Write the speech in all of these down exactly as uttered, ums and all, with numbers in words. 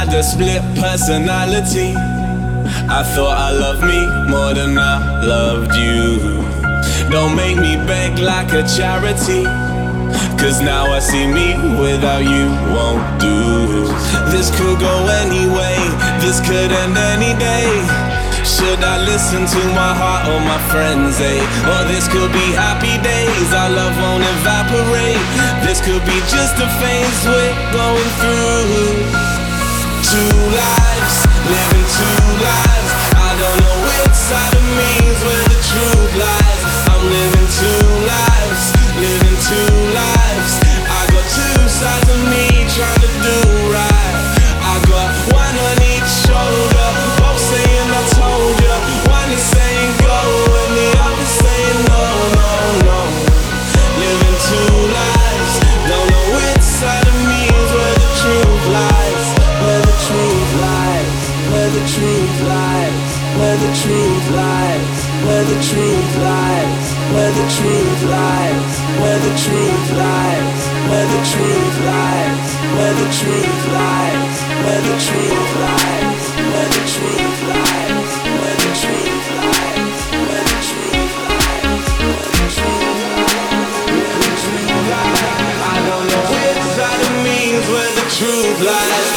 had a split personality. I thought I loved me more than I loved you. Don't make me beg like a charity, 'cause now I see me without you won't do. This could go any way, this could end any day. Should I listen to my heart or my friends, eh? Or this could be happy days, our love won't evaporate. This could be just a phase we're going through. Two lives, living two lives. I don't know which side of me is where the truth lies. I'm living two lives, living two lives. I got two sides of me trying to do right. I got one on each shoulder, both saying I told you. One is saying go and the other saying no, no, no. Living two lives, don't know which side of me is where the truth lies. Where the truth lies, where the truth lies, where the truth lies, where the truth lies, where the truth lies, where the truth lies, where the truth lies, where the truth lies, where the truth lies, where the truth lies, where the truth lies, where the truth lies, where the truth lies, where the truth lies. I don't know which side of me is where the truth lies.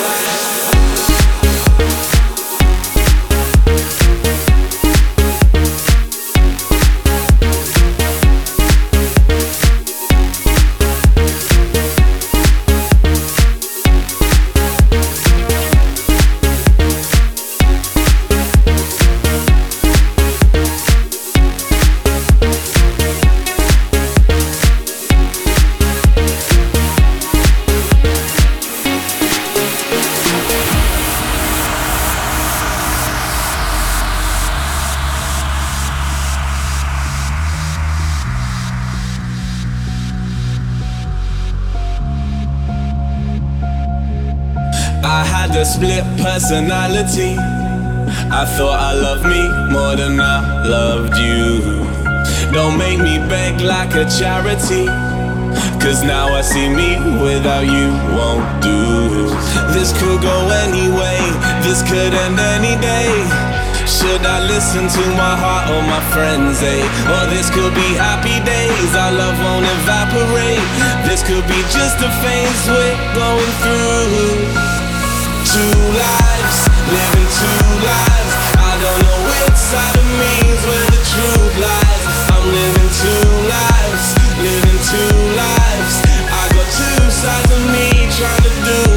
I had a split personality. I thought I loved me more than I loved you. Don't make me beg like a charity, 'cause now I see me without you won't do. This could go any way, this could end any day. Should I listen to my heart or my friends, eh? Or this could be happy days, our love won't evaporate. This could be just a phase we're going through. Two lives, living two lives. I don't know which side of me is where the truth lies. I'm living two lives, living two lives. I got two sides of me trying to do